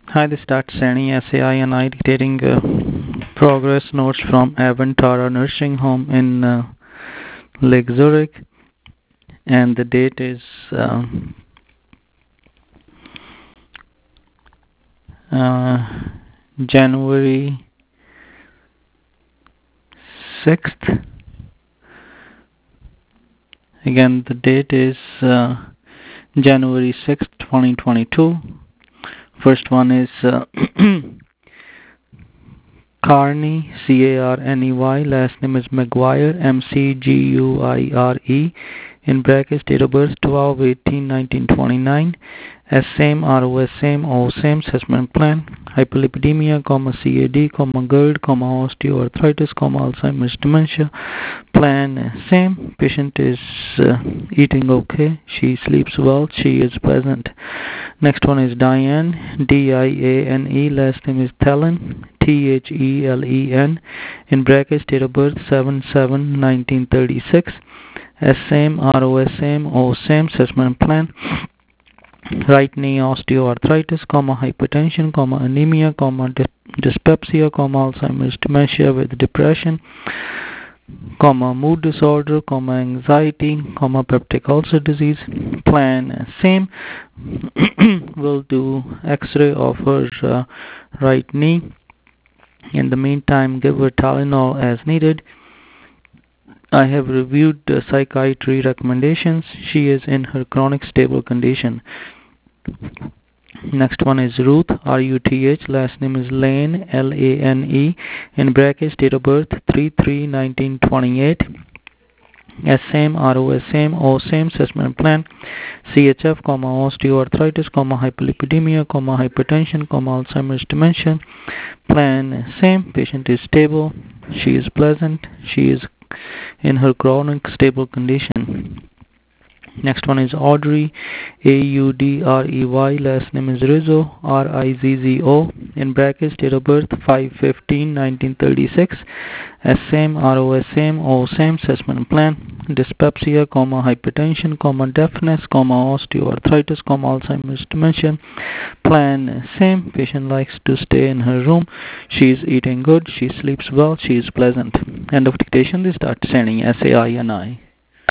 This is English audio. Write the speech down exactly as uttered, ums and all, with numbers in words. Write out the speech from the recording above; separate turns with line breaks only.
Hi, this is Doctor Sani, S A I, and I dictating uh, progress notes from Avantara Nursing Home in uh, Lake Zurich, and the date is uh, uh, January sixth. Again, the date is uh, January sixth, twenty twenty-two. First one is uh, Carney, C A R N E Y, last name is McGuire, M C G U I R E, in brackets, date of birth twelve eighteen nineteen twenty-nine, S same, R O S same, O same, assessment plan, hyperlipidemia, comma, C A D, comma, GERD, comma, osteoarthritis, comma, Alzheimer's dementia, plan same, patient is uh, eating okay, she sleeps well, she is pleasant. Next one is Diane, D I A N E, last name is Thelen, T H E L E N, in brackets, date of birth seven seven nineteen thirty-six, S same, R O S same, O same, assessment plan, right knee osteoarthritis, comma, hypertension, comma, anemia, comma, dyspepsia, comma, Alzheimer's dementia with depression, comma, mood disorder, comma, anxiety, comma, peptic ulcer disease, plan same. We'll do x-ray of her uh, right knee. In the meantime, give her Tylenol as needed. I have reviewed the psychiatry recommendations. She is in her chronic stable condition. Next one is Ruth, R U T H, last name is Lane, L A N E, in brackets, date of birth three three nineteen twenty-eight, S same, R O S same, O same, assessment plan, C H F, comma, osteoarthritis, comma, hyperlipidemia, comma, hypertension, comma, Alzheimer's dementia, plan same, patient is stable, she is pleasant, she is in her chronic stable condition. Next one is Audrey, A U D R E Y, last name is Rizzo, R I Z Z O, in brackets, date of birth five fifteen nineteen thirty-six, S same, R O S same, O same, assessment plan, dyspepsia, comma, hypertension, comma, deafness, comma, osteoarthritis, comma, Alzheimer's dementia, plan same, patient likes to stay in her room, she is eating good, she sleeps well, she is pleasant. End of dictation. This is Doctor Sani, S A I N I.